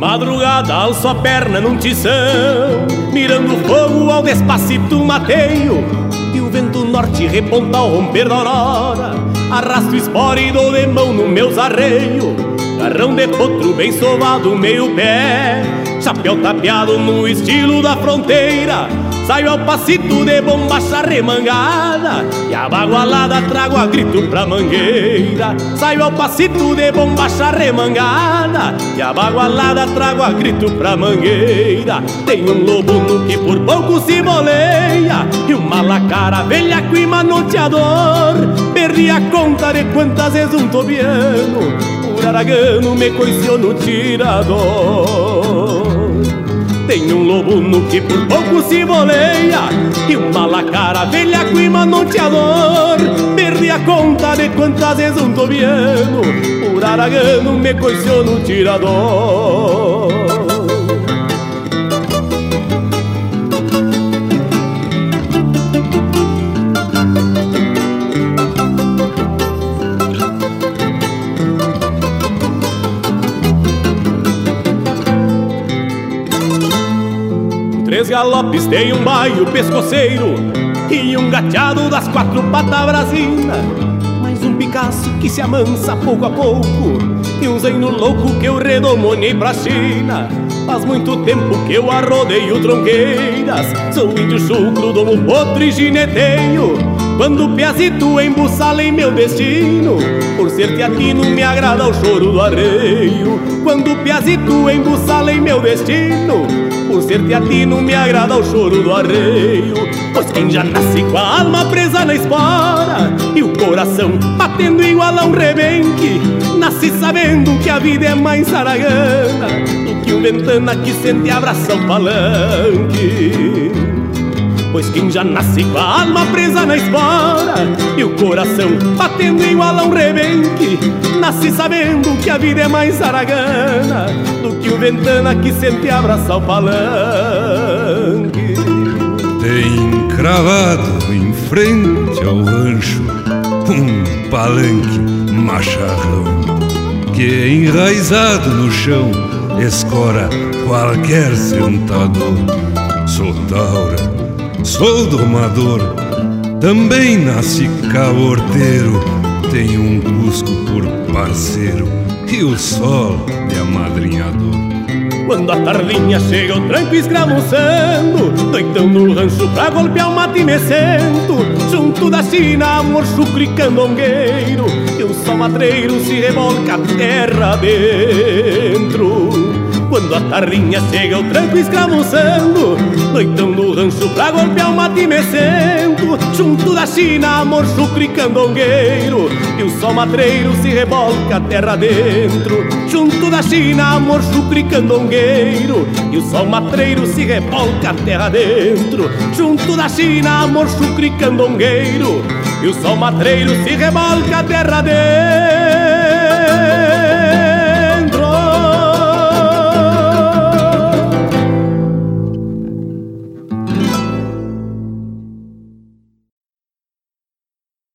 madrugada alço a perna num tição, mirando o fogo ao despacito mateio, e o vento norte reponta ao romper da aurora. Arrasto espora e dou de mão no meus arreios, garrão de potro bem sovado meio pé, chapéu tapeado no estilo da fronteira. Saio ao passito de bombacha remangada, e a bagualada trago a grito pra mangueira. Saio ao passito de bombacha remangada, e a bagualada trago a grito pra mangueira. Tem um lobuno que por pouco se boleia, e uma lacara velha com manoteador. Perdi a conta de quantas vezes um tobiano por aragano me coiciou no tirador. Tem um lobuno que por pouco se boleia, e uma lacara velha com manoteador. Perdi a conta de quantas vezes um tobiano por aragano me coiciou no tirador. 3 galopes tem um baio pescoceiro e um gateado das 4 patas brasina. Mais um Picasso que se amansa pouco a pouco e um zaino louco que eu redomonei pra China. Faz muito tempo que eu arrodeio tronqueiras, sou índio chucro, domo potro e gineteio. Quando o piazito embuçala em meu destino, por ser teatino me agrada o choro do arreio. Quando o piazito embuçala em meu destino, por ser teatino me agrada o choro do arreio. Pois quem já nasce com a alma presa na espora e o coração batendo igual a um rebenque, nasce sabendo que a vida é mais aragana do que um ventana que sente abraçar o palanque. Pois quem já nasce com a alma presa na espora e o coração batendo igual a um rebenque, nasce sabendo que a vida é mais aragana do que o ventana que sente abraçar o palanque. Tem cravado em frente ao rancho um palanque macharrão que, enraizado no chão, escora qualquer sentador. Sou taura, sou domador, também nasci caborteiro. Tenho um cusco por parceiro e o sol de amadrinhador. Quando a tardinha chega o tranco escramuçando, doitão no rancho pra golpear o mate me sento. Junto da China, amor chucro e candongueiro, e o sol madreiro se revolca a terra dentro. Quando a tardinha chega o tranco escramuçando, doitão no rancho pra golpear o mate me sento. Junto da China, amor chucro e candongueiro, e o sol madreiro se revolca a terra dentro. Junto da China, amor chucro e candongueiro, e o sol matreiro se revolca a terra dentro. Junto da China, amor chucro e candongueiro, e o sol matreiro se revolca a terra dentro.